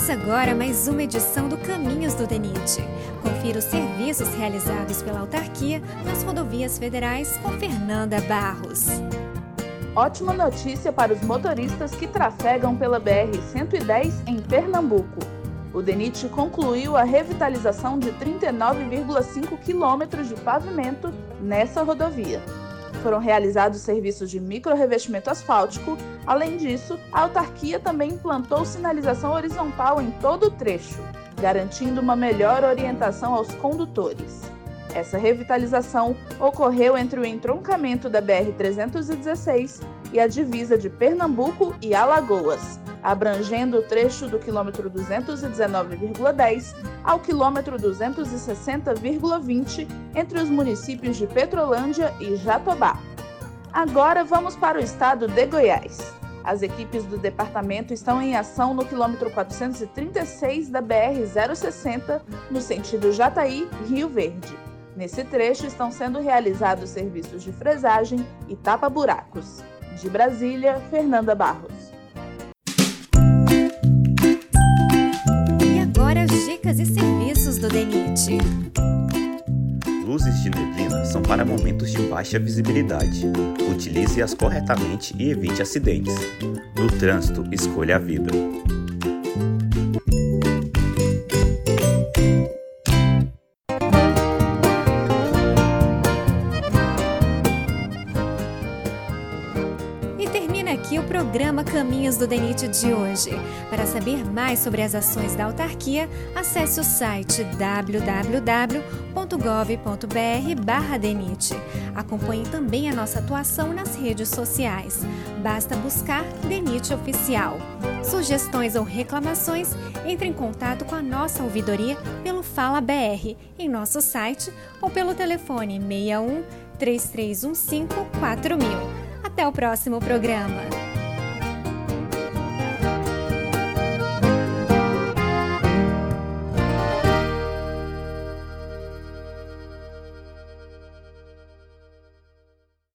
Começa agora mais uma edição do Caminhos do DENIT. Confira os serviços realizados pela autarquia nas rodovias federais com Fernanda Barros. Ótima notícia para os motoristas que trafegam pela BR-110 em Pernambuco. O DENIT concluiu a revitalização de 39,5 quilômetros de pavimento nessa rodovia. Foram realizados serviços de micro-revestimento asfáltico. Além disso, a autarquia também implantou sinalização horizontal em todo o trecho, garantindo uma melhor orientação aos condutores. Essa revitalização ocorreu entre o entroncamento da BR-316 e a divisa de Pernambuco e Alagoas, abrangendo o trecho do quilômetro 219,10 ao quilômetro 260,20 entre os municípios de Petrolândia e Jatobá. Agora vamos para o estado de Goiás. As equipes do departamento estão em ação no quilômetro 436 da BR-060, no sentido Jataí-Rio Verde. Nesse trecho estão sendo realizados serviços de fresagem e tapa-buracos. De Brasília, Fernanda Barros. E agora as dicas e serviços do DENIT. Luzes de neblina são para momentos de baixa visibilidade. Utilize-as corretamente e evite acidentes. No trânsito, escolha a vida. Aqui o programa Caminhos do DENIT de hoje. Para saber mais sobre as ações da autarquia, acesse o site www.gov.br/DENIT. Acompanhe também a nossa atuação nas redes sociais. Basta buscar DENIT Oficial. Sugestões ou reclamações, entre em contato com a nossa ouvidoria pelo Fala BR em nosso site ou pelo telefone 61 3315 4000. Até o próximo programa!